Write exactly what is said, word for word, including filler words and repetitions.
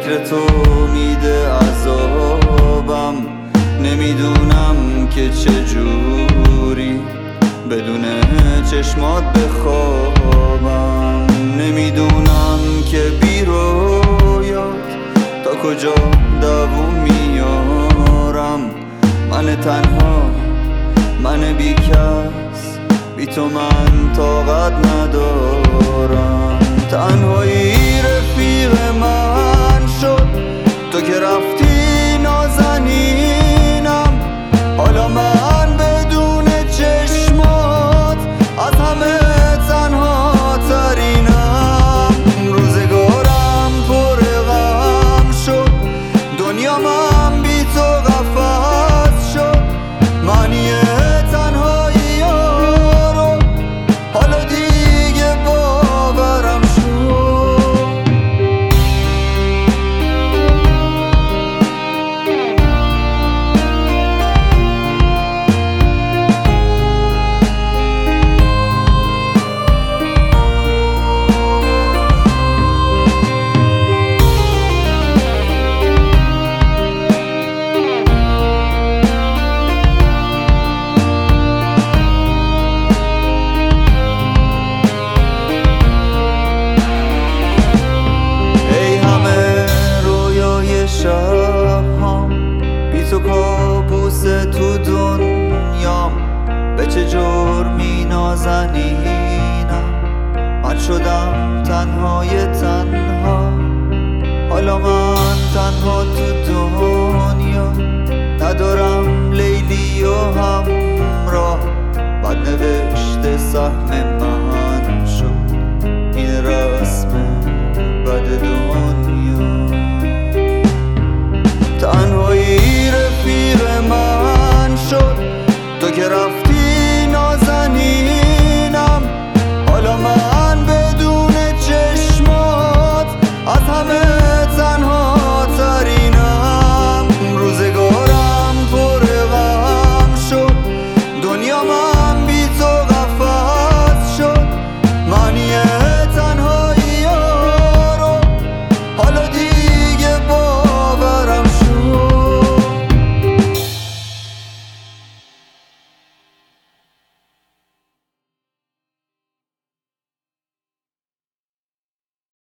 فکر تو میده عذابم. نمیدونم که چجوری بدون چشمات بخوابم. نمیدونم که بی رویات تا کجا دووم میارم. من تنها، من بی کس، بی تو من طاقت ندارم. تنهایی رفیق من شد، تو که رفتی نازنینم. حالا من بدون چشمات از همه تنها ترینم. روزگارم پر غم شد، دنیا من بی تو قفس شد. معنی تنهایی رو حالا دیگه باورم شد. شب‌هام بی تو کابوس تو دنیام. به چه جرمی نازنینم من شدم تنهای تنها. حالا من تنها تو دنیا ندارم لیلی و همراه. بد نوشته سهم من